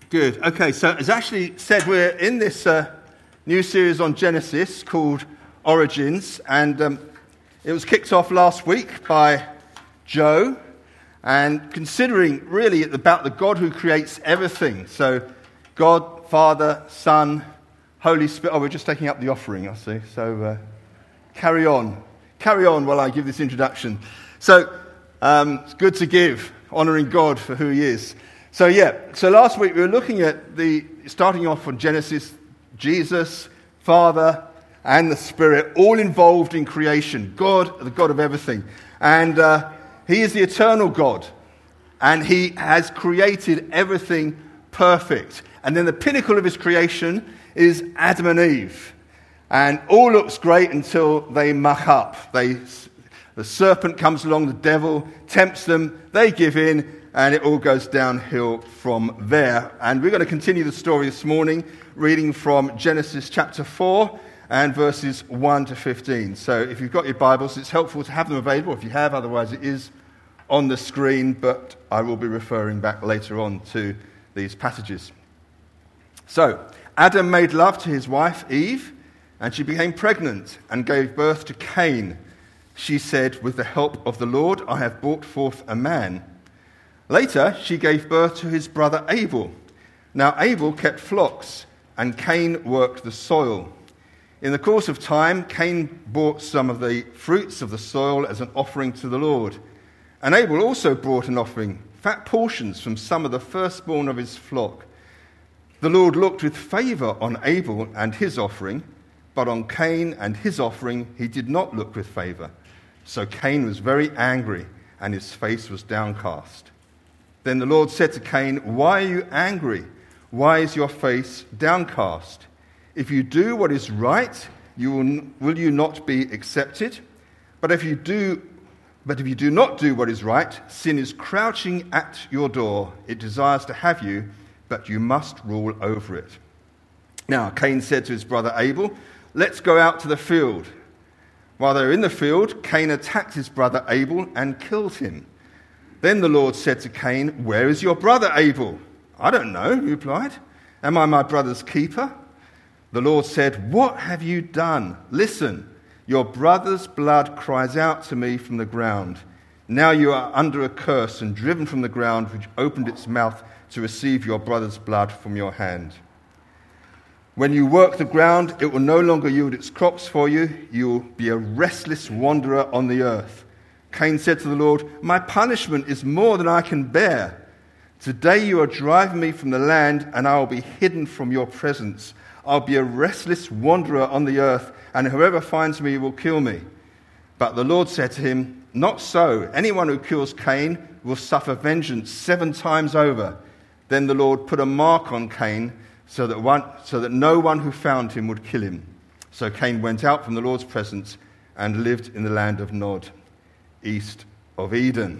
Good. Okay, so as Ashley said, we're in this new series on Genesis called Origins, and it was kicked off last week by Joe, and considering really about the God who creates everything. So God, Father, Son, Holy Spirit. Oh, we're just taking up the offering, I see. So carry on while I give this introduction. So it's good to give, honouring God for who He is. So last week we were looking at starting off on Genesis, Jesus, Father, and the Spirit, all involved in creation. God, the God of everything. And He is the eternal God. And He has created everything perfect. And then the pinnacle of His creation is Adam and Eve. And all looks great until they muck up. The serpent comes along, the devil tempts them, they give in, and it all goes downhill from there. And we're going to continue the story this morning, reading from Genesis chapter 4 and verses 1 to 15. So if you've got your Bibles, it's helpful to have them available. If you have, otherwise it is on the screen, but I will be referring back later on to these passages. So, Adam made love to his wife Eve, and she became pregnant and gave birth to Cain. She said, "With the help of the Lord, I have brought forth a man." Later, she gave birth to his brother Abel. Now Abel kept flocks, and Cain worked the soil. In the course of time, Cain brought some of the fruits of the soil as an offering to the Lord. And Abel also brought an offering, fat portions from some of the firstborn of his flock. The Lord looked with favour on Abel and his offering, but on Cain and his offering he did not look with favour. So Cain was very angry, and his face was downcast. Then the Lord said to Cain, "Why are you angry? Why is your face downcast? If you do what is right, will you not be accepted? But if you do not do what is right, sin is crouching at your door. It desires to have you, but you must rule over it." Now Cain said to his brother Abel, "Let's go out to the field." While they were in the field, Cain attacked his brother Abel and killed him. Then the Lord said to Cain, "Where is your brother Abel?" "I don't know," he replied. "Am I my brother's keeper?" The Lord said, "What have you done? Listen, your brother's blood cries out to me from the ground. Now you are under a curse and driven from the ground, which opened its mouth to receive your brother's blood from your hand. When you work the ground, it will no longer yield its crops for you. You will be a restless wanderer on the earth." Cain said to the Lord, "My punishment is more than I can bear. Today you are driving me from the land, and I will be hidden from your presence. I'll be a restless wanderer on the earth, and whoever finds me will kill me." But the Lord said to him, "Not so. Anyone who kills Cain will suffer vengeance 7 times over." Then the Lord put a mark on Cain, so that no one who found him would kill him. So Cain went out from the Lord's presence and lived in the land of Nod, east of Eden.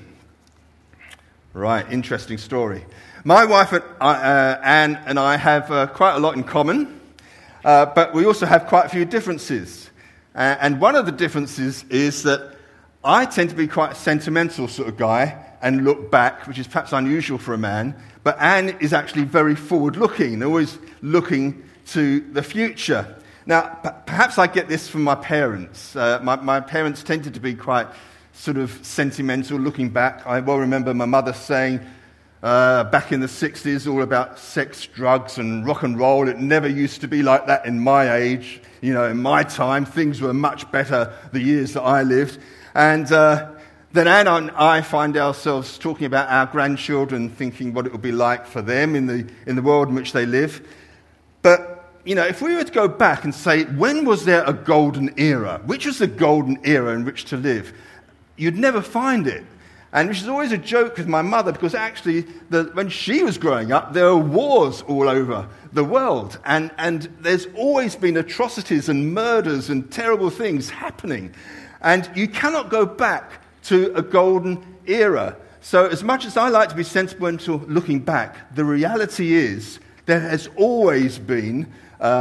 Right, interesting story. My wife Anne and I have quite a lot in common, but we also have quite a few differences. And one of the differences is that I tend to be quite a sentimental sort of guy and look back, which is perhaps unusual for a man. But Anne is actually very forward-looking, always looking to the future. Now, perhaps I get this from my parents. My parents tended to be quite sort of sentimental, looking back. I well remember my mother saying back in the 60s all about sex, drugs, and rock and roll. It never used to be like that in my age. You know, in my time, things were much better the years that I lived. And then Anne and I find ourselves talking about our grandchildren, thinking what it would be like for them in the world in which they live. But, you know, if we were to go back and say, when was there a golden era? Which was the golden era in which to live? You'd never find it. And which is always a joke with my mother, because actually, when she was growing up, there were wars all over the world. And there's always been atrocities and murders and terrible things happening. And you cannot go back to a golden era. So as much as I like to be sentimental looking back, the reality is there has always been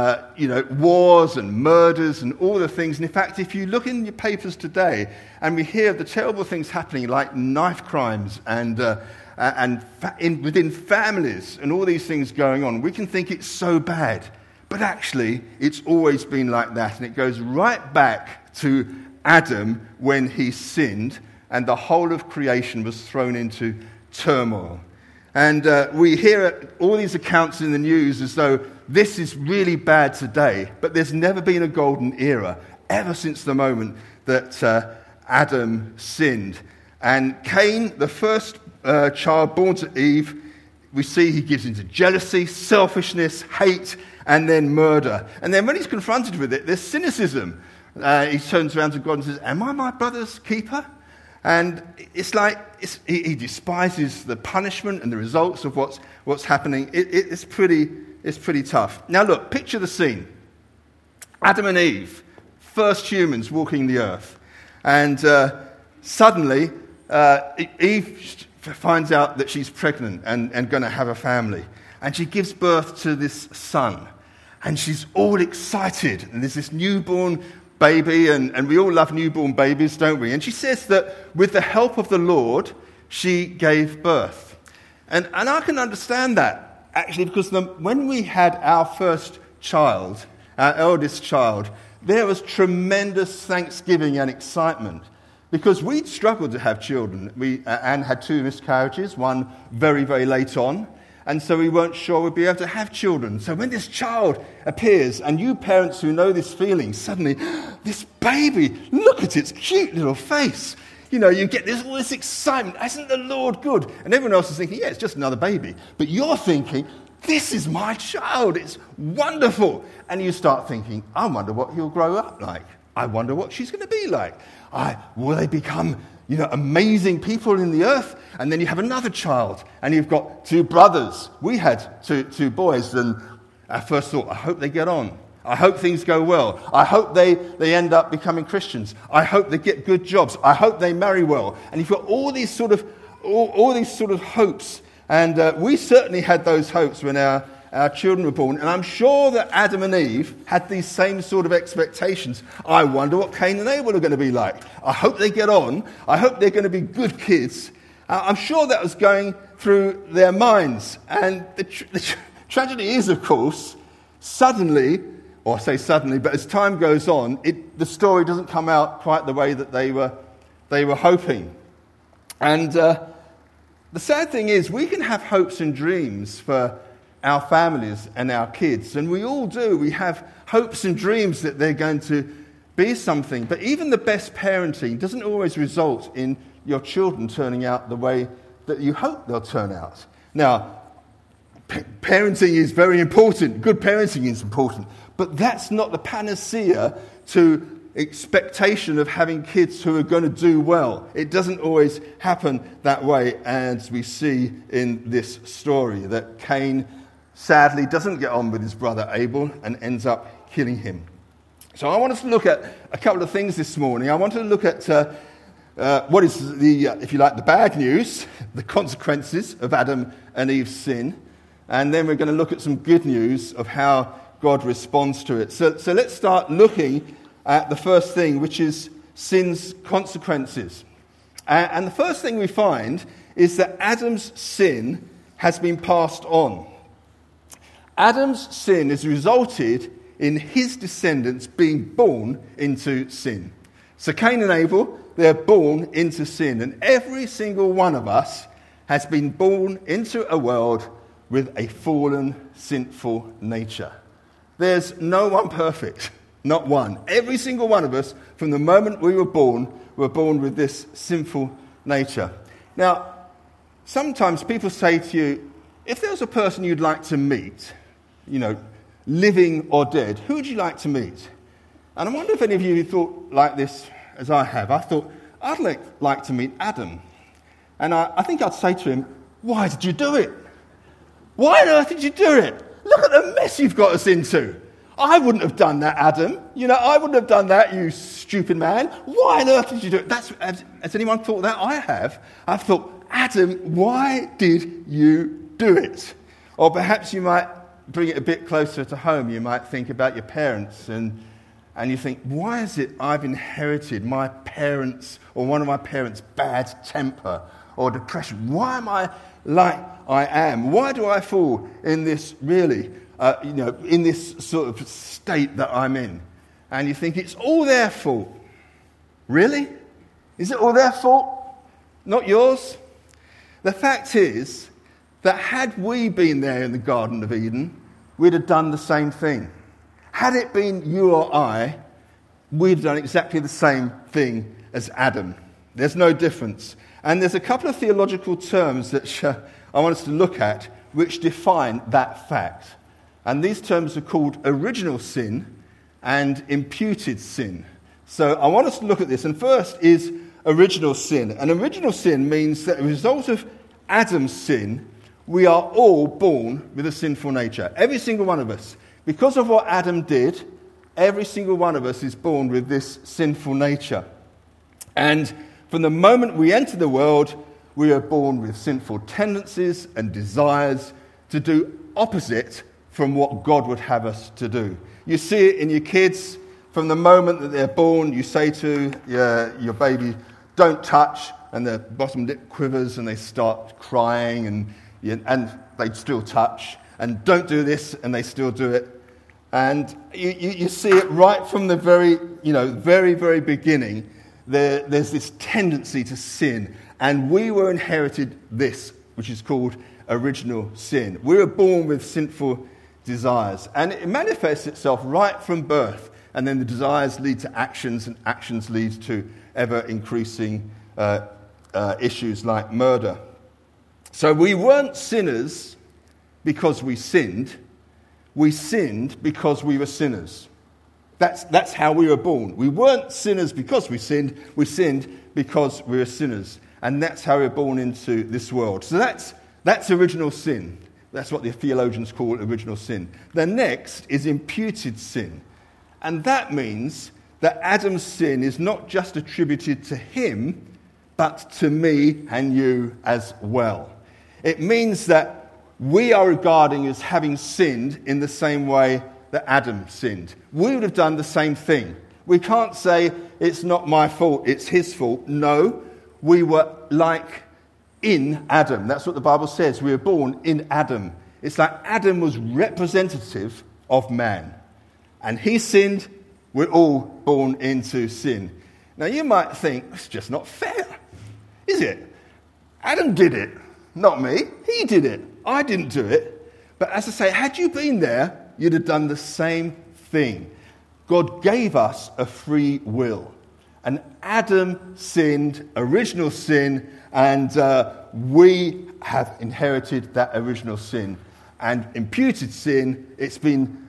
wars and murders and all the things. And in fact, if you look in your papers today and we hear of the terrible things happening like knife crimes and within families and all these things going on. We can think it's so bad, but actually it's always been like that, and it goes right back to Adam when he sinned, and the whole of creation was thrown into turmoil. And we hear all these accounts in the news as though this is really bad today, but there's never been a golden era ever since the moment that Adam sinned. And Cain, the first child born to Eve, we see he gives into jealousy, selfishness, hate, and then murder. And then when he's confronted with it, there's cynicism. He turns around to God and says, "Am I my brother's keeper?" And it's like he despises the punishment and the results of what's happening. It's pretty tough. Now look, picture the scene. Adam and Eve, first humans walking the earth. And suddenly, Eve finds out that she's pregnant and going to have a family. And she gives birth to this son. And she's all excited. And there's this newborn baby, and we all love newborn babies, don't we? And she says that with the help of the Lord, she gave birth. And I can understand that, actually, because when we had our first child, our eldest child, there was tremendous thanksgiving and excitement, because we'd struggled to have children. Anne had 2 miscarriages, one very, very late on. And so we weren't sure we'd be able to have children. So when this child appears, and you parents who know this feeling, suddenly, this baby, look at its cute little face. You know, you get all this excitement. Isn't the Lord good? And everyone else is thinking, yeah, it's just another baby. But you're thinking, this is my child. It's wonderful. And you start thinking, I wonder what he'll grow up like. I wonder what she's going to be like. Will they become amazing people in the earth? And then you have another child, and you've got 2 brothers. We had two boys, and our first thought, I hope they get on. I hope things go well. I hope they end up becoming Christians. I hope they get good jobs. I hope they marry well. And you've got all these sort of hopes. And we certainly had those hopes when our children were born. And I'm sure that Adam and Eve had these same sort of expectations. I wonder what Cain and Abel are going to be like. I hope they get on. I hope they're going to be good kids. I'm sure that was going through their minds. And the tragedy is, of course, suddenly, or I say suddenly, but as time goes on, the story doesn't come out quite the way that they were hoping. And the sad thing is, we can have hopes and dreams for our families and our kids, and we all do. We have hopes and dreams that they're going to be something, but even the best parenting doesn't always result in your children turning out the way that you hope they'll turn out. Now, parenting is very important. Good parenting is important, but that's not the panacea to expectation of having kids who are going to do well. It doesn't always happen that way, as we see in this story, that Cain sadly doesn't get on with his brother Abel and ends up killing him. So I want us to look at a couple of things this morning. I want to look at what is if you like, the bad news, the consequences of Adam and Eve's sin, and then we're going to look at some good news of how God responds to it. So let's start looking at the first thing, which is sin's consequences. And the first thing we find is that Adam's sin has been passed on. Adam's sin has resulted in his descendants being born into sin. So Cain and Abel, they're born into sin. And every single one of us has been born into a world with a fallen, sinful nature. There's no one perfect, not one. Every single one of us, from the moment we were born with this sinful nature. Now, sometimes people say to you, if there was a person you'd like to meet, living or dead, who would you like to meet? And I wonder if any of you thought like this as I have. I thought, I'd like to meet Adam. And I think I'd say to him, why did you do it? Why on earth did you do it? Look at the mess you've got us into. I wouldn't have done that, Adam. I wouldn't have done that, you stupid man. Why on earth did you do it? Has anyone thought that? I have. I've thought, Adam, why did you do it? Or perhaps you might bring it a bit closer to home. You might think about your parents and you think, why is it I've inherited my parents or one of my parents' bad temper or depression. Why am I like I am? Why do I fall in this really, in this sort of state that I'm in? And you think it's all their fault. Really? Is it all their fault? Not yours? The fact is that had we been there in the Garden of Eden, we'd have done the same thing. Had it been you or I, we'd have done exactly the same thing as Adam. There's no difference. And there's a couple of theological terms that I want us to look at which define that fact. And these terms are called original sin and imputed sin. So I want us to look at this. And first is original sin. And original sin means that as a result of Adam's sin, we are all born with a sinful nature. Every single one of us. Because of what Adam did, every single one of us is born with this sinful nature. And from the moment we enter the world, we are born with sinful tendencies and desires to do opposite from what God would have us to do. You see it in your kids. From the moment that they're born, you say to your baby, don't touch, and their bottom lip quivers and they start crying, and they still touch. And don't do this, and they still do it. And you see it right from the very, very beginning. There's this tendency to sin. And we were inherited this, which is called original sin. We were born with sinful desires. And it manifests itself right from birth. And then the desires lead to actions, and actions lead to ever-increasing issues like murder. So we weren't sinners because we sinned. We sinned because we were sinners. That's how we were born. We weren't sinners because we sinned because we were sinners. And that's how we were born into this world. So that's original sin. That's what the theologians call original sin. The next is imputed sin. And that means that Adam's sin is not just attributed to him, but to me and you as well. It means that we are regarding as having sinned in the same way that Adam sinned. We would have done the same thing. We can't say, it's not my fault, it's his fault. No, we were like in Adam. That's what the Bible says. We were born in Adam. It's like Adam was representative of man. And he sinned, we're all born into sin. Now you might think, it's just not fair, is it? Adam did it, not me. He did it. I didn't do it. But as I say, had you been there, you'd have done the same thing. God gave us a free will. And Adam sinned, original sin, and we have inherited that original sin. And imputed sin, it's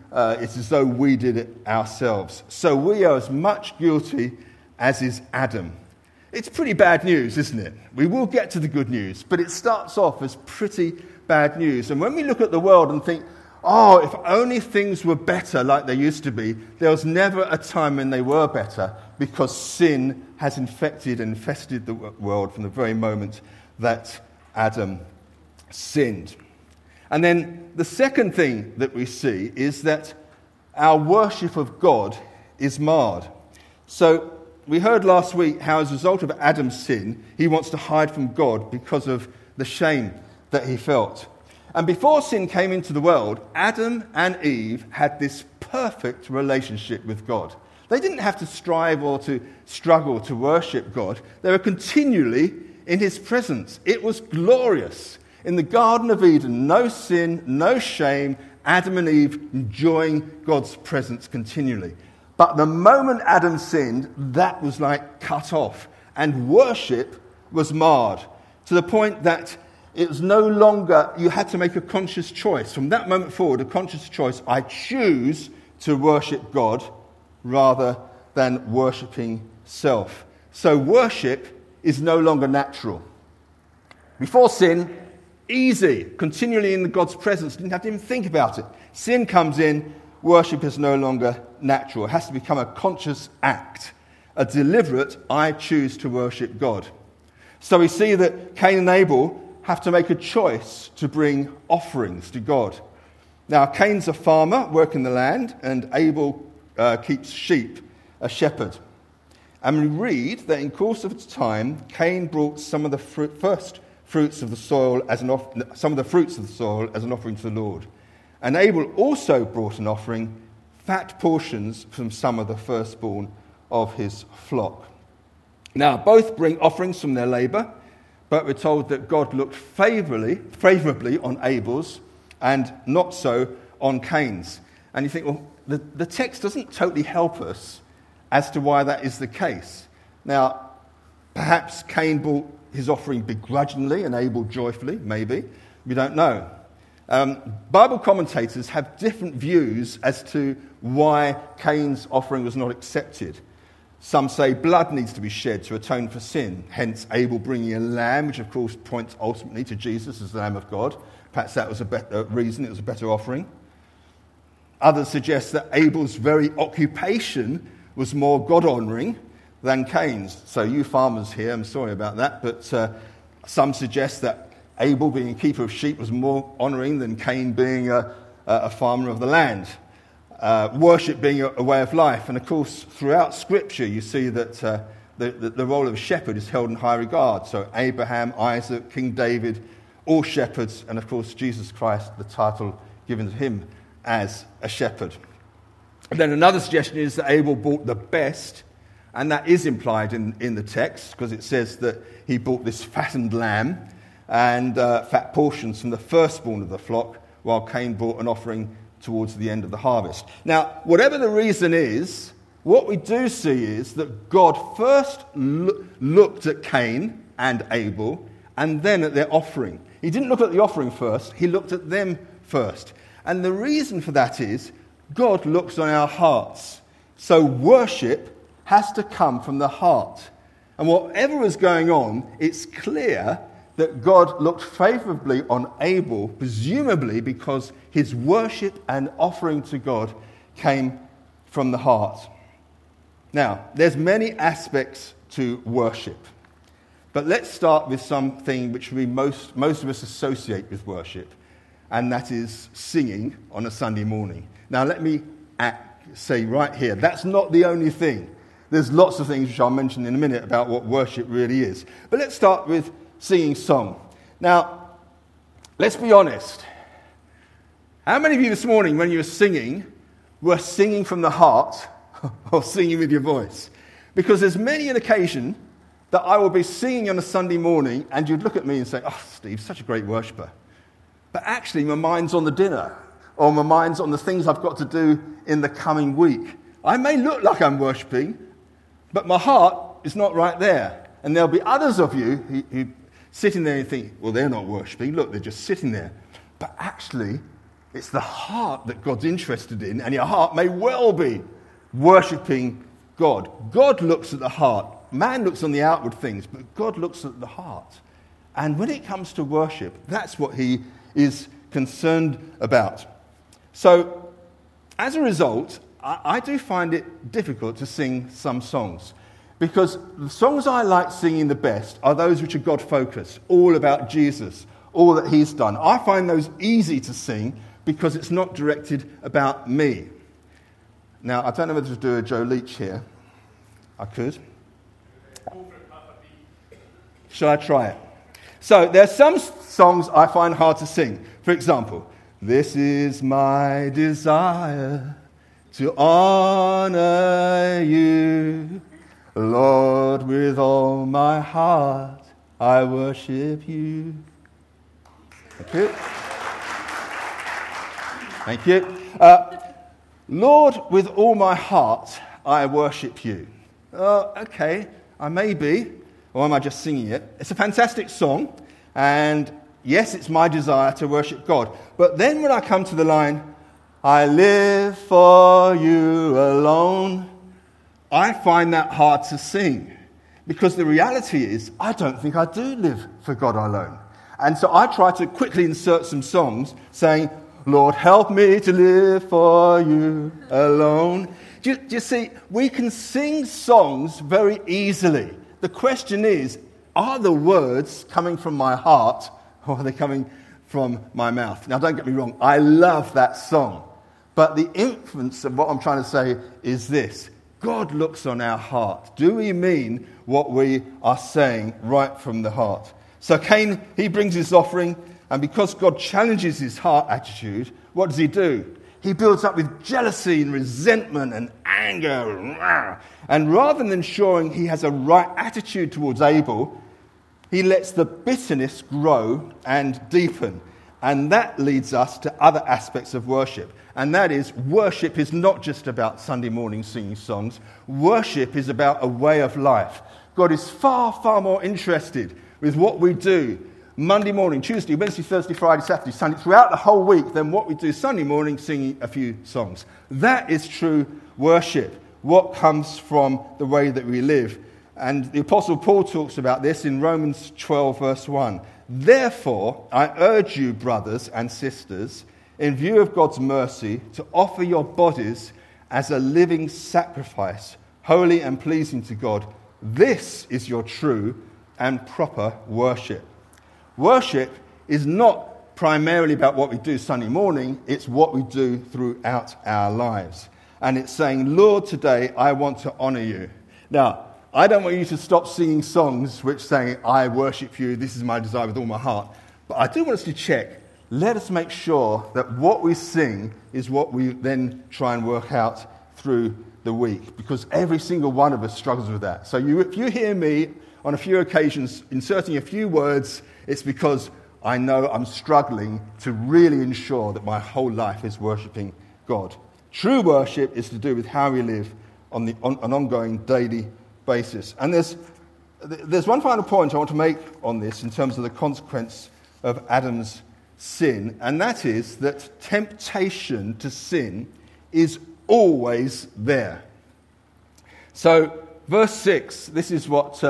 as though we did it ourselves. So we are as much guilty as is Adam. It's pretty bad news, isn't it? We will get to the good news, but it starts off as pretty bad news. And when we look at the world and think, oh, if only things were better like they used to be, there was never a time when they were better, because sin has infected and infested the world from the very moment that Adam sinned. And then the second thing that we see is that our worship of God is marred. So we heard last week how as a result of Adam's sin, he wants to hide from God because of the shame that he felt. And before sin came into the world, Adam and Eve had this perfect relationship with God. They didn't have to strive or to struggle to worship God. They were continually in his presence. It was glorious. In the Garden of Eden, no sin, no shame, Adam and Eve enjoying God's presence continually. But the moment Adam sinned, that was like cut off. And worship was marred to the point that it was no longer, you had to make a conscious choice. From that moment forward, a conscious choice. I choose to worship God rather than worshipping self. So worship is no longer natural. Before sin, easy, continually in God's presence, didn't have to even think about it. Sin comes in, worship is no longer natural. It has to become a conscious act, a deliberate, I choose to worship God. So we see that Cain and Abel have to make a choice to bring offerings to God. Now, Cain's a farmer working the land, and Abel keeps sheep, a shepherd. And we read that in course of time, Cain brought some of the first fruits of the soil as an offering to the Lord. And Abel also brought an offering, fat portions from some of the firstborn of his flock. Now, both bring offerings from their labour, but we're told that God looked favourably on Abel's and not so on Cain's. And you think, well, the text doesn't totally help us as to why that is the case. Now, perhaps Cain brought his offering begrudgingly and Abel joyfully, maybe. We don't know. Bible commentators have different views as to why Cain's offering was not accepted. Some say blood needs to be shed to atone for sin, hence Abel bringing a lamb, which of course points ultimately to Jesus as the Lamb of God. Perhaps that was a better reason, it was a better offering. Others suggest that Abel's very occupation was more God-honouring than Cain's. So you farmers here, I'm sorry about that, but some suggest that Abel being a keeper of sheep was more honouring than Cain being a farmer of the land. Worship being a way of life. And of course, throughout Scripture, you see that the role of a shepherd is held in high regard. So Abraham, Isaac, King David, all shepherds, and of course Jesus Christ, the title given to him as a shepherd. And then another suggestion is that Abel bought the best, and that is implied in the text, because it says that he bought this fattened lamb and fat portions from the firstborn of the flock, while Cain brought an offering towards the end of the harvest. Now, whatever the reason is, what we do see is that God first looked at Cain and Abel, and then at their offering. He didn't look at the offering first, he looked at them first. And the reason for that is, God looks on our hearts. So worship has to come from the heart. And whatever is going on, it's clear that God looked favourably on Abel, presumably because his worship and offering to God came from the heart. Now, there's many aspects to worship. But let's start with something which most of us associate with worship, and that is singing on a Sunday morning. Now, let me say right here, that's not the only thing. There's lots of things which I'll mention in a minute about what worship really is. But let's start with singing song. Now, let's be honest. How many of you this morning, when you were singing from the heart or singing with your voice? Because there's many an occasion that I will be singing on a Sunday morning and you'd look at me and say, "Oh, Steve, such a great worshipper." But actually, my mind's on the dinner, or my mind's on the things I've got to do in the coming week. I may look like I'm worshipping, but my heart is not right there. And there'll be others of you who sitting there and think, well, they're not worshipping. Look, they're just sitting there. But actually, it's the heart that God's interested in, and your heart may well be worshipping God. God looks at the heart. Man looks on the outward things, but God looks at the heart. And when it comes to worship, that's what he is concerned about. So, as a result, I do find it difficult to sing some songs, because the songs I like singing the best are those which are God-focused, all about Jesus, all that he's done. I find those easy to sing because it's not directed about me. Now, I don't know whether to do a Joe Leach here. I could. Shall I try it? So, there are some songs I find hard to sing. For example, "This is my desire to honor you, Lord, with all my heart, I worship you." Thank you. Thank you. "Lord, with all my heart, I worship you." Okay, I may be, or am I just singing it? It's a fantastic song, and yes, it's my desire to worship God. But then when I come to the line, "I live for you alone," I find that hard to sing, because the reality is I don't think I do live for God alone. And so I try to quickly insert some songs saying, "Lord, help me to live for you alone." Do you see, we can sing songs very easily. The question is, are the words coming from my heart, or are they coming from my mouth? Now, don't get me wrong, I love that song. But the inference of what I'm trying to say is this: God looks on our heart. Do we mean what we are saying right from the heart? So Cain, he brings his offering, and because God challenges his heart attitude, what does he do? He builds up with jealousy and resentment and anger. And rather than showing he has a right attitude towards Abel, he lets the bitterness grow and deepen. And that leads us to other aspects of worship. And that is, worship is not just about Sunday morning singing songs. Worship is about a way of life. God is far, far more interested with what we do Monday morning, Tuesday, Wednesday, Thursday, Friday, Saturday, Sunday, throughout the whole week than what we do Sunday morning singing a few songs. That is true worship, what comes from the way that we live. And the Apostle Paul talks about this in Romans 12, verse 1. Therefore, I urge you, brothers and sisters, in view of God's mercy, to offer your bodies as a living sacrifice, holy and pleasing to God. This is your true and proper worship. Worship is not primarily about what we do Sunday morning, it's what we do throughout our lives. And it's saying, Lord, today I want to honor you. Now, I don't want you to stop singing songs which say, I worship you, this is my desire with all my heart. But I do want us to check. Let us make sure that what we sing is what we then try and work out through the week. Because every single one of us struggles with that. So if you hear me on a few occasions inserting a few words, it's because I know I'm struggling to really ensure that my whole life is worshipping God. True worship is to do with how we live on an ongoing daily basis. And there's one final point I want to make on this in terms of the consequence of Adam's sin, and that is that temptation to sin is always there. So, verse 6, this is what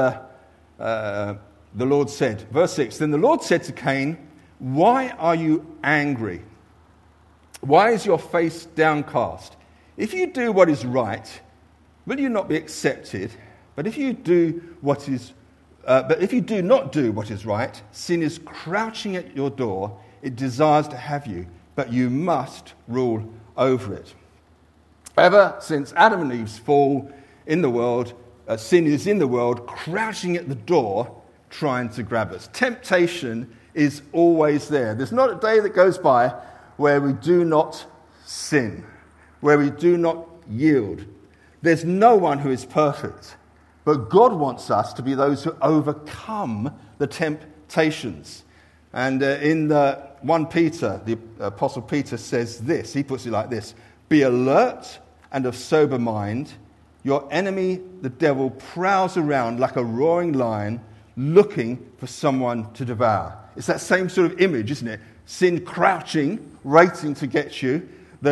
the Lord said. Verse 6, then the Lord said to Cain, why are you angry? Why is your face downcast? If you do what is right, will you not be accepted? But if you do not do what is right, sin is crouching at your door. It desires to have you, but you must rule over it. Ever since Adam and Eve's fall in the world, sin is in the world, crouching at the door, trying to grab us. Temptation is always there. There's not a day that goes by where we do not sin, where we do not yield. There's no one who is perfect, but God wants us to be those who overcome the temptations. And in 1 Peter, the Apostle Peter says this, he puts it like this, be alert and of sober mind. Your enemy, the devil, prowls around like a roaring lion, looking for someone to devour. It's that same sort of image, isn't it? Sin crouching, waiting to get you.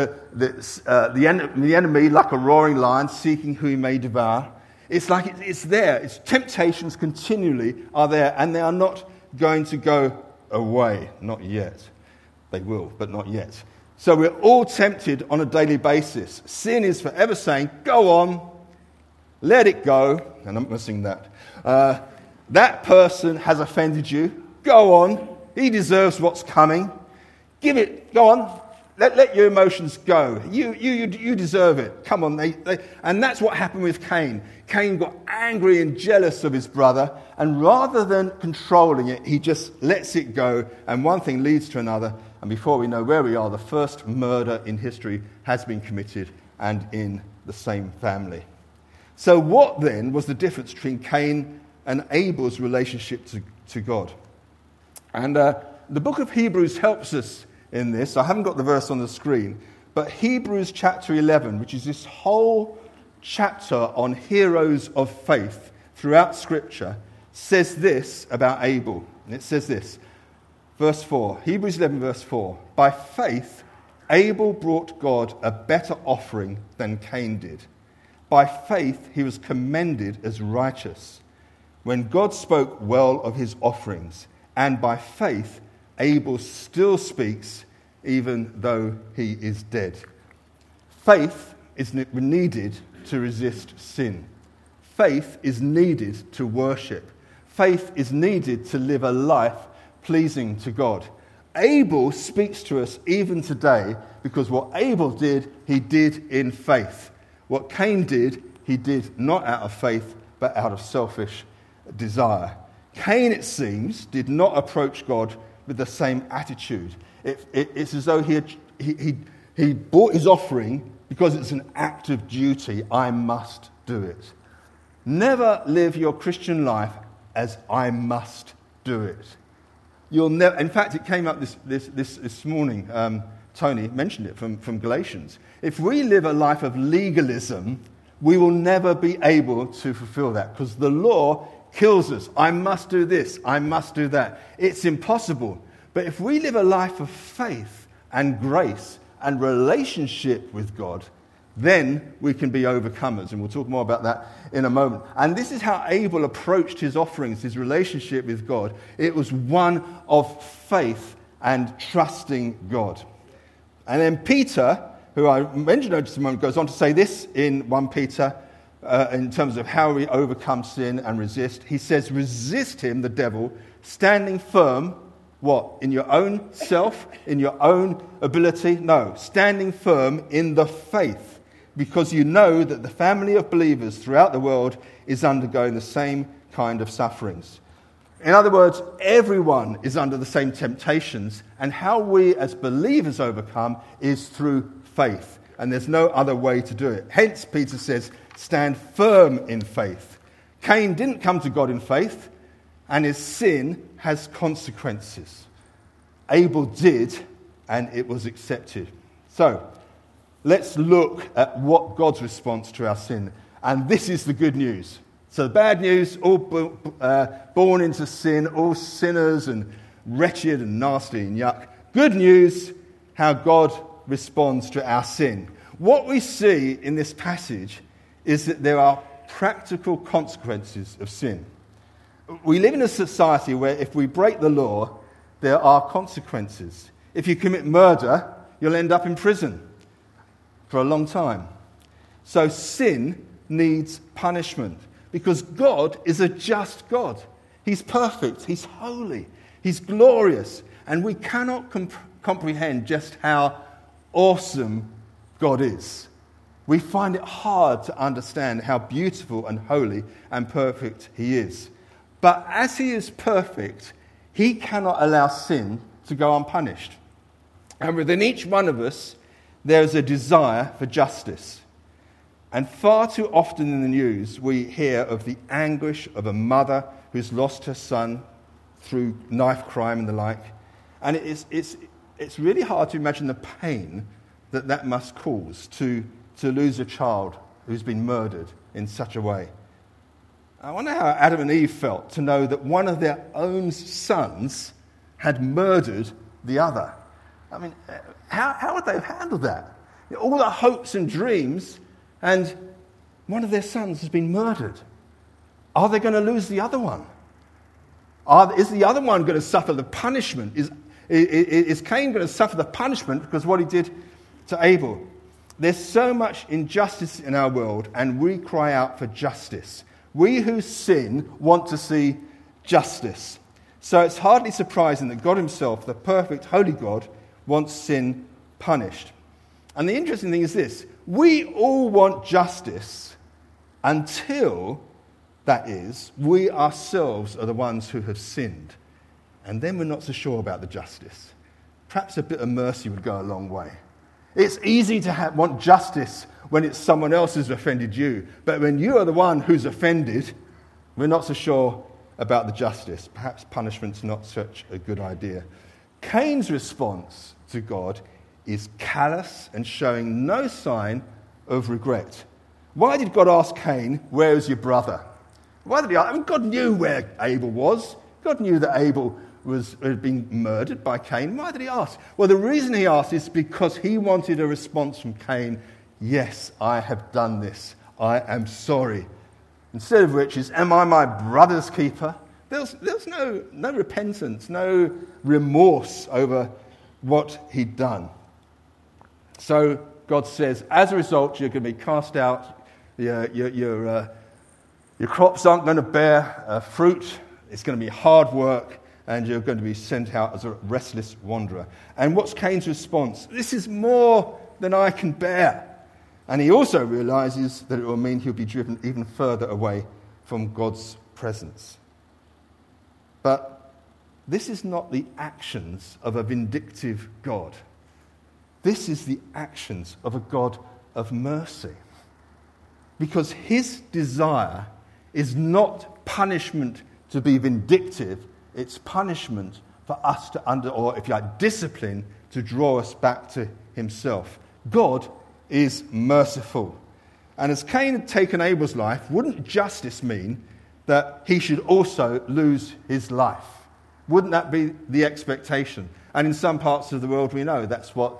The enemy, like a roaring lion, seeking who he may devour. It's like it's there. Its temptations continually are there, and they are not going to go away. Not yet. They will, but not yet. So we're all tempted on a daily basis. Sin is forever saying, go on, let it go. And I'm not going to sing that. That person has offended you. Go on. He deserves what's coming. Give it. Go on. Let your emotions go. You deserve it. Come on. And that's what happened with Cain. Cain got angry and jealous of his brother, and rather than controlling it, he just lets it go, and one thing leads to another, and before we know where we are, the first murder in history has been committed, and in the same family. So what then was the difference between Cain and Abel's relationship to God? And the book of Hebrews helps us in this. I haven't got the verse on the screen, but Hebrews chapter 11, which is this whole chapter on heroes of faith throughout Scripture, says this about Abel. And it says this, verse 4, Hebrews 11, verse 4, by faith Abel brought God a better offering than Cain did. By faith he was commended as righteous when God spoke well of his offerings, and by faith Abel still speaks even though he is dead. Faith is needed to resist sin. Faith is needed to worship. Faith is needed to live a life pleasing to God. Abel speaks to us even today because what Abel did, he did in faith. What Cain did, he did not out of faith, but out of selfish desire. Cain, it seems, did not approach God with the same attitude. It's as though he brought his offering because it's an act of duty. I must do it. Never live your Christian life as I must do it. You'll never. In fact, it came up this morning. Tony mentioned it from Galatians. If we live a life of legalism, we will never be able to fulfill that because the law kills us. I must do this. I must do that. It's impossible. But if we live a life of faith and grace and relationship with God, then we can be overcomers. And we'll talk more about that in a moment. And this is how Abel approached his offerings, his relationship with God. It was one of faith and trusting God. And then Peter, who I mentioned just a moment, goes on to say this in 1 Peter in terms of how we overcome sin and resist. He says, resist him, the devil, standing firm. What? In your own self? In your own ability? No. Standing firm in the faith, because you know that the family of believers throughout the world is undergoing the same kind of sufferings. In other words, everyone is under the same temptations, and how we as believers overcome is through faith. And there's no other way to do it. Hence, Peter says, stand firm in faith. Cain didn't come to God in faith, and his sin has consequences. Abel did, and it was accepted. So, let's look at what God's response to our sin. And this is the good news. So the bad news, all born into sin, all sinners and wretched and nasty and yuck. Good news, how God responds to our sin. What we see in this passage is that there are practical consequences of sin. We live in a society where if we break the law, there are consequences. If you commit murder, you'll end up in prison for a long time. So sin needs punishment because God is a just God. He's perfect, He's holy, He's glorious, and we cannot comprehend just how awesome God is. We find it hard to understand how beautiful and holy and perfect He is. But as He is perfect, He cannot allow sin to go unpunished. And within each one of us, there is a desire for justice. And far too often in the news, we hear of the anguish of a mother who's lost her son through knife crime and the like. And it's really hard to imagine the pain that must cause to lose a child who's been murdered in such a way. I wonder how Adam and Eve felt to know that one of their own sons had murdered the other. I mean, how would they have handled that? All the hopes and dreams, and one of their sons has been murdered. Are they going to lose the other one? Is the other one going to suffer the punishment? Is Cain going to suffer the punishment because of what he did to Abel? There's so much injustice in our world, and we cry out for justice. We who sin want to see justice. So it's hardly surprising that God Himself, the perfect, holy God, wants sin punished. And the interesting thing is this: we all want justice until, that is, we ourselves are the ones who have sinned. And then we're not so sure about the justice. Perhaps a bit of mercy would go a long way. It's easy to want justice when it's someone else who's offended you. But when you are the one who's offended, we're not so sure about the justice. Perhaps punishment's not such a good idea. Cain's response to God is callous and showing no sign of regret. Why did God ask Cain, where is your brother? Why did he ask? I mean, God knew where Abel was. God knew that Abel had been murdered by Cain. Why did he ask? Well, the reason he asked is because he wanted a response from Cain. Yes, I have done this. I am sorry. Instead of which is, am I my brother's keeper? There's no repentance, no remorse over what he'd done. So God says, as a result, you're going to be cast out. Your crops aren't going to bear fruit. It's going to be hard work, and you're going to be sent out as a restless wanderer. And what's Cain's response? This is more than I can bear. And he also realizes that it will mean he'll be driven even further away from God's presence. But this is not the actions of a vindictive God. This is the actions of a God of mercy. Because his desire is not punishment to be vindictive, it's punishment for us to or if you like, discipline to draw us back to himself. God is merciful. And as Cain had taken Abel's life, wouldn't justice mean that he should also lose his life? Wouldn't that be the expectation? And in some parts of the world we know that's what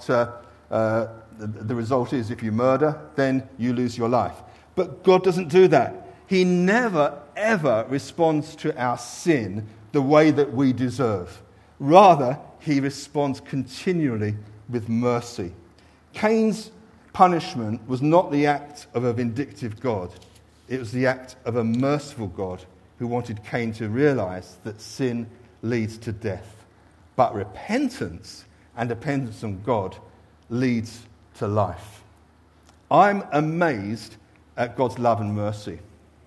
the result is. If you murder, then you lose your life. But God doesn't do that. He never, ever responds to our sin the way that we deserve. Rather, he responds continually with mercy. Cain's punishment was not the act of a vindictive God. It was the act of a merciful God who wanted Cain to realize that sin leads to death. But repentance and dependence on God leads to life. I'm amazed at God's love and mercy.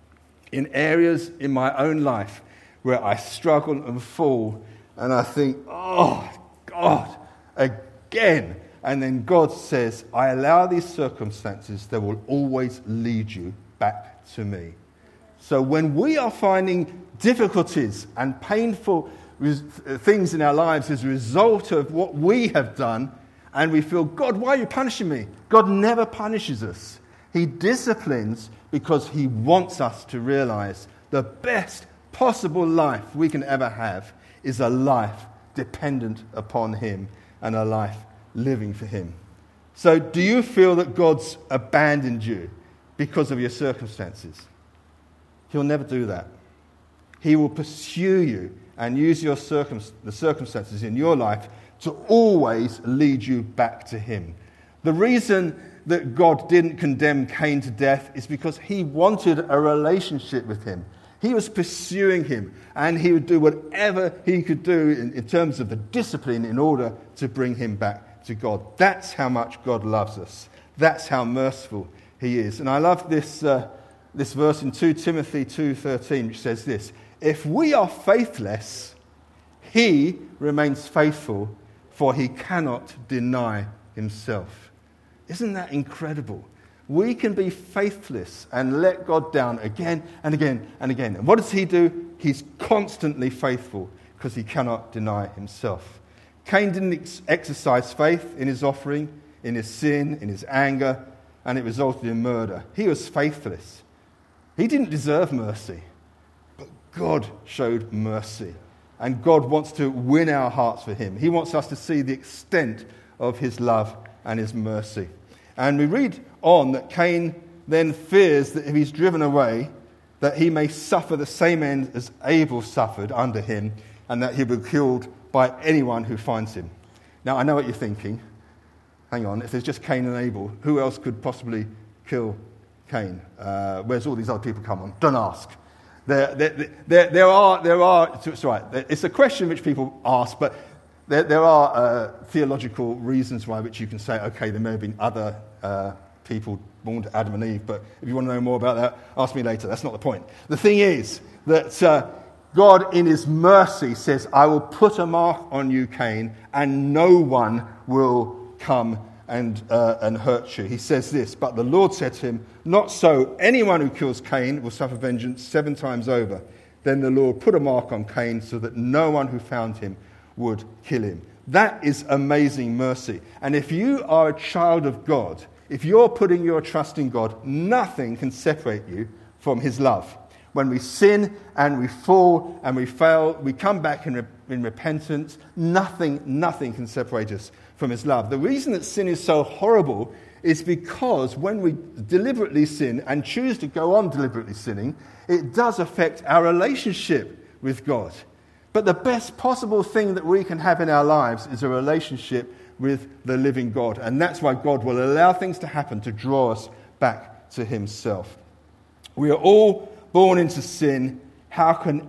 In areas in my own life where I struggle and fall and I think, oh, God, again. And then God says, I allow these circumstances that will always lead you back to me. So when we are finding difficulties and painful things in our lives as a result of what we have done, and we feel, God, why are you punishing me? God never punishes us. He disciplines because he wants us to realize the best possible life we can ever have is a life dependent upon him and a life living for him. So do you feel that God's abandoned you because of your circumstances? He'll never do that. He will pursue you and use the circumstances in your life to always lead you back to him. The reason that God didn't condemn Cain to death is because he wanted a relationship with him. He was pursuing him, and he would do whatever he could do in terms of the discipline in order to bring him back to God. That's how much God loves us. That's how merciful he is. And I love this verse in 2 Timothy 2:13, which says this: if we are faithless, he remains faithful, for he cannot deny himself. Isn't that incredible? We can be faithless and let God down again and again and again. And what does he do? He's constantly faithful because he cannot deny himself. Cain didn't exercise faith in his offering, in his sin, in his anger, and it resulted in murder. He was faithless. He didn't deserve mercy, but God showed mercy. And God wants to win our hearts for him. He wants us to see the extent of his love and his mercy. And we read on that Cain then fears that if he's driven away, that he may suffer the same end as Abel suffered under him, and that he'll be killed by anyone who finds him. Now, I know what you're thinking. Hang on, if there's just Cain and Abel, who else could possibly kill Cain? Where's all these other people come on? Don't ask. There are. It's right. It's a question which people ask, but there are theological reasons why which you can say, okay, there may have been other people born to Adam and Eve, but if you want to know more about that, ask me later. That's not the point. The thing is that God, in his mercy, says, I will put a mark on you, Cain, and no one will come and hurt you. He says this, but the Lord said to him, not so. Anyone who kills Cain will suffer vengeance 7 times over. Then the Lord put a mark on Cain so that no one who found him would kill him. That is amazing mercy. And if you are a child of God, if you're putting your trust in God, nothing can separate you from his love. When we sin and we fall and we fail, we come back in repentance, nothing can separate us from his love. The reason that sin is so horrible is because when we deliberately sin and choose to go on deliberately sinning, it does affect our relationship with God. But the best possible thing that we can have in our lives is a relationship with the living God. And that's why God will allow things to happen to draw us back to himself. We are all born into sin. How can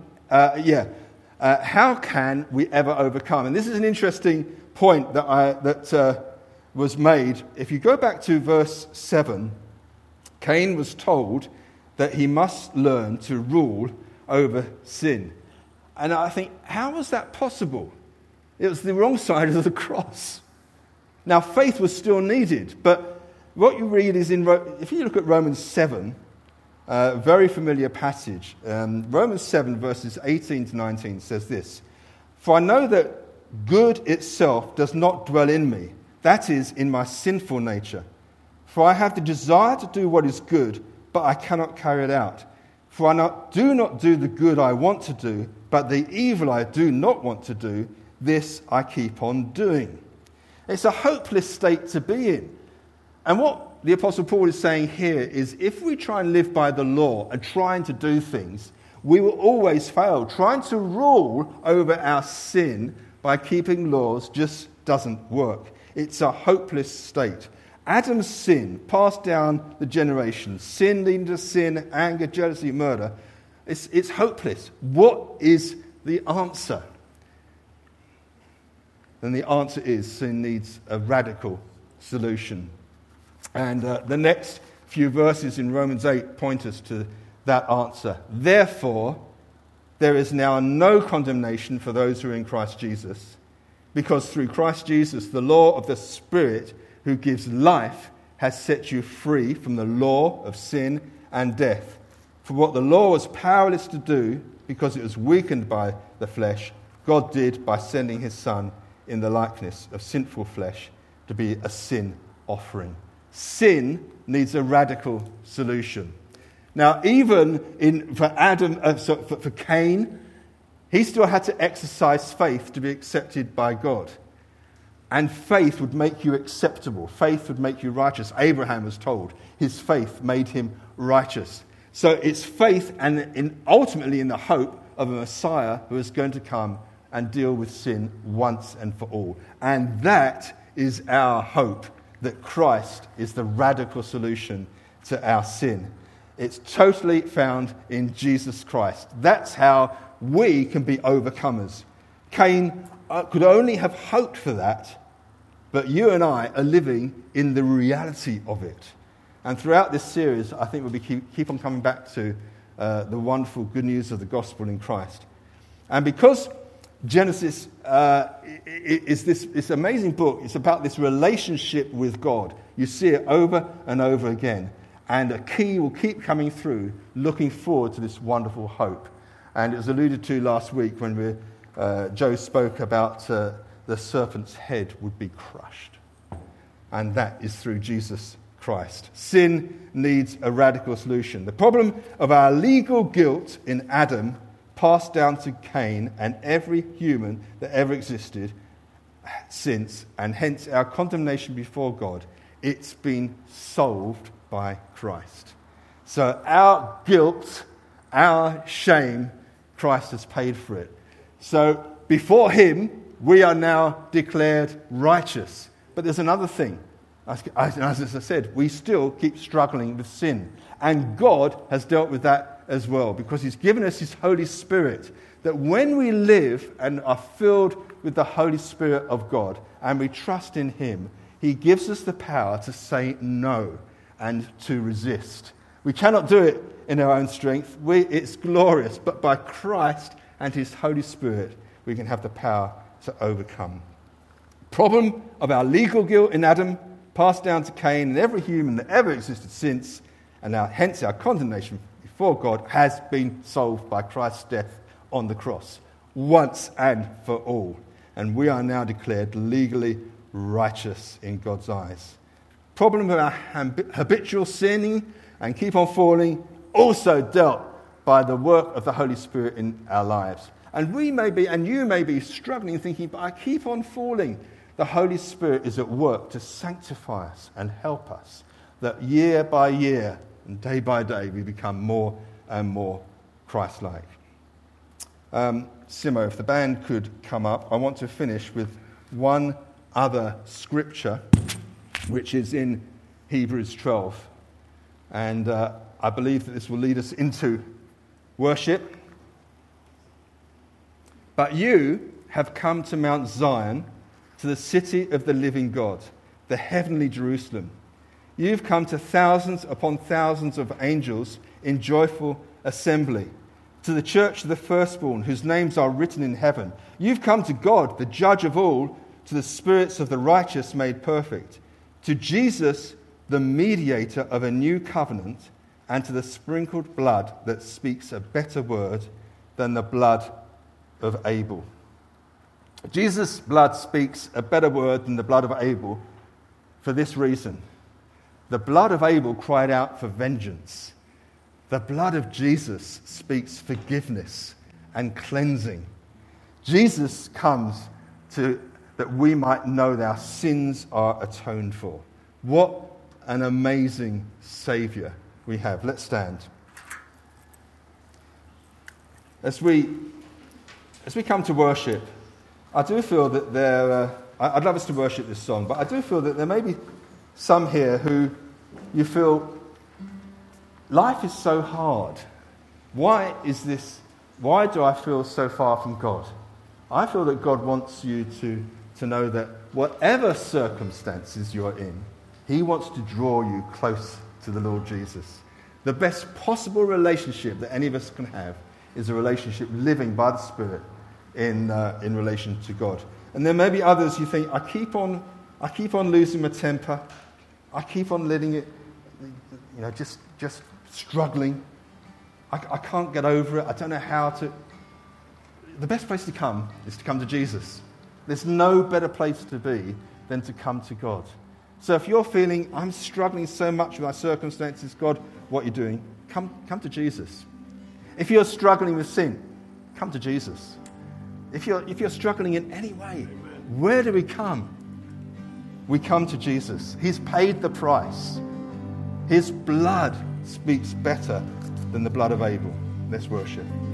we ever overcome? And this is an interesting point that was made. If you go back to verse 7, Cain was told that he must learn to rule over sin. And I think, how was that possible? It was the wrong side of the cross. Now, faith was still needed, but what you read is if you look at Romans 7, a very familiar passage. Romans 7, verses 18 to 19 says this: "For I know that good itself does not dwell in me, that is, in my sinful nature. For I have the desire to do what is good, but I cannot carry it out. For I do not do the good I want to do, but the evil I do not want to do, this I keep on doing." It's a hopeless state to be in. And what the Apostle Paul is saying here is, if we try and live by the law and trying to do things, we will always fail. Trying to rule over our sin by keeping laws just doesn't work. It's a hopeless state. Adam's sin passed down the generations. Sin leading to sin, anger, jealousy, murder. It's hopeless. What is the answer? And the answer is sin needs a radical solution. And the next few verses in Romans 8 point us to that answer. "Therefore, there is now no condemnation for those who are in Christ Jesus, because through Christ Jesus, the law of the Spirit who gives life has set you free from the law of sin and death. For what the law was powerless to do, because it was weakened by the flesh, God did by sending his Son in the likeness of sinful flesh to be a sin offering." Sin needs a radical solution. Now, even for Cain, he still had to exercise faith to be accepted by God. And faith would make you acceptable. Faith would make you righteous. Abraham was told his faith made him righteous. So it's faith and ultimately in the hope of a Messiah who is going to come and deal with sin once and for all. And that is our hope, that Christ is the radical solution to our sin. It's totally found in Jesus Christ. That's how we can be overcomers. Cain could only have hoped for that, but you and I are living in the reality of it. And throughout this series, I think we'll keep on coming back to the wonderful good news of the gospel in Christ. And because Genesis is this amazing book. It's about this relationship with God. You see it over and over again. And a key will keep coming through, looking forward to this wonderful hope. And it was alluded to last week when Joe spoke about the serpent's head would be crushed. And that is through Jesus Christ. Sin needs a radical solution. The problem of our legal guilt in Adam passed down to Cain and every human that ever existed since, and hence our condemnation before God, it's been solved by Christ. So our guilt, our shame, Christ has paid for it. So before him, we are now declared righteous. But there's another thing. As I said, we still keep struggling with sin. And God has dealt with that as well, because he's given us his Holy Spirit, that when we live and are filled with the Holy Spirit of God and we trust in him, he gives us the power to say no and to resist. We cannot do it in our own strength. It's glorious, but by Christ and his Holy Spirit, we can have the power to overcome. Problem of our legal guilt in Adam passed down to Cain and every human that ever existed since, and now hence our condemnation before God has been solved by Christ's death on the cross, once and for all. And we are now declared legally righteous in God's eyes. Problem of our habitual sinning and keep on falling, also dealt by the work of the Holy Spirit in our lives. And we may be, and you may be struggling, thinking, but I keep on falling. The Holy Spirit is at work to sanctify us and help us, that year by year and day by day we become more and more Christ-like. Simo, if the band could come up, I want to finish with one other scripture, which is in Hebrews 12. And I believe that this will lead us into worship. But you have come to Mount Zion, to the city of the living God, the heavenly Jerusalem. You've come to thousands upon thousands of angels in joyful assembly, to the church of the firstborn, whose names are written in heaven. You've come to God, the judge of all, to the spirits of the righteous made perfect, to Jesus, the mediator of a new covenant, and to the sprinkled blood that speaks a better word than the blood of Abel. Jesus' blood speaks a better word than the blood of Abel for this reason. The blood of Abel cried out for vengeance. The blood of Jesus speaks forgiveness and cleansing. Jesus comes that we might know that our sins are atoned for. What an amazing Saviour we have. Let's stand. As we come to worship, I do feel that I'd love us to worship this song, but I do feel that there may be some here who you feel, life is so hard. Why do I feel so far from God? I feel that God wants you to know that whatever circumstances you're in, He wants to draw you close to the Lord Jesus. The best possible relationship that any of us can have is a relationship living by the Spirit in relation to God. And there may be others you think, I keep on losing my temper. I keep on letting it, just struggling. I can't get over it. I don't know how to. The best place to come is to come to Jesus. There's no better place to be than to come to God. So if you're feeling, I'm struggling so much with my circumstances, God, what are you doing? Come to Jesus. If you're struggling with sin, come to Jesus. If you're struggling in any way, where do we come? We come to Jesus. He's paid the price. His blood speaks better than the blood of Abel. Let's worship.